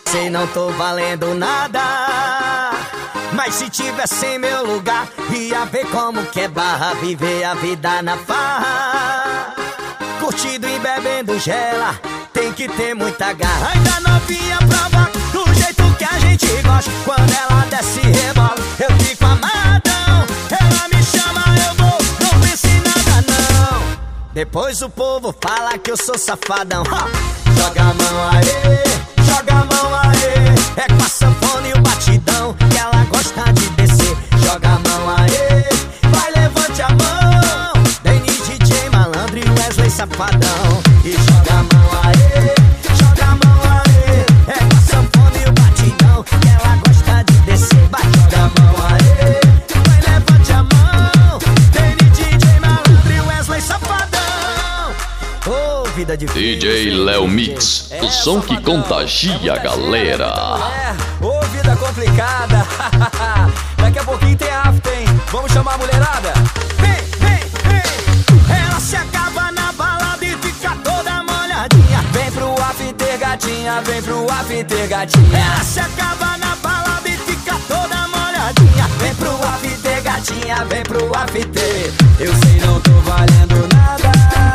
Sei não tô valendo nada, mas se tivesse em meu lugar, ia ver como que é barra, viver a vida na farra. Curtindo e bebendo gela, tem que ter muita garra. Ainda novinha prova do jeito que a gente gosta. Quando ela desce e rebola, eu fico amarradão. Ela me chama, eu vou, não pense em nada não. Depois o povo fala que eu sou safadão. Joga a mão aí, joga a mão aí. É com a sanfona e o batidão que ela gosta de descer. Joga a mão aí, vai, levante a mão. Dennis, DJ Malandro e Wesley Safadão. E joga a mão aí, joga a mão aí. É com a sanfona e o batidão que ela gosta de descer. Vai, joga a mão aí, vai, levante a mão. Dennis, DJ Malandro e Wesley Safadão. Oh, vida difícil. DJ Léo Mix, o som que contagia a galera. Ô, vida complicada. Daqui a pouquinho tem after, hein? Vamos chamar a mulherada? Vem, vem, vem. Ela se acaba na balada e fica toda molhadinha. Vem pro after, gatinha, vem pro after, gatinha. Ela se acaba na balada e fica toda molhadinha. Vem pro after, gatinha, vem pro after. Eu sei não tô valendo nada,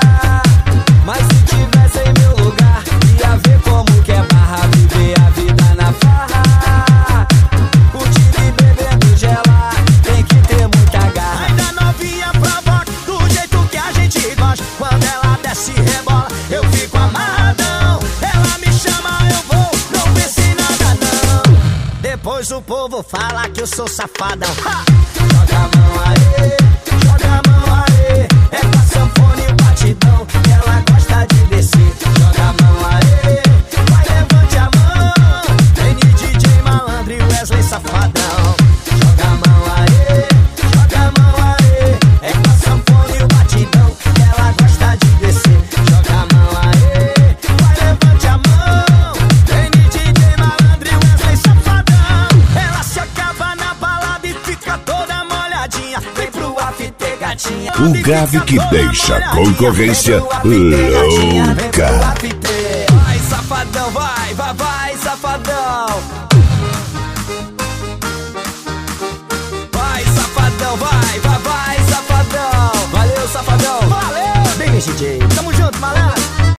mas se tivesse em meu lugar, ia ver como que é barra, viver a vida na farra. Curtindo e bebendo gelar, tem que ter muita garra. Ainda novinha provoca do jeito que a gente gosta. Quando ela desce e rebola, eu fico amarradão. Ela me chama, eu vou, não pense em nada não. Depois o povo fala que eu sou safadão. Joga a mão aí, joga a mão aí. É com a sanfona e o batidão que ela gosta de descer. Joga a mão aí, vai, levante a mão. Dennis, DJ Malandro e Wesley Safadão. Joga a mão aí, joga a mão aí. É com a sanfona e o batidão que ela gosta de descer. Joga a mão aí, vai, levante a mão. Dennis, DJ Malandro e Wesley Safadão. Ela se acaba na balada e fica toda molhadinha. Vem pro after, gatinha. O grave que deixa a concorrência louca.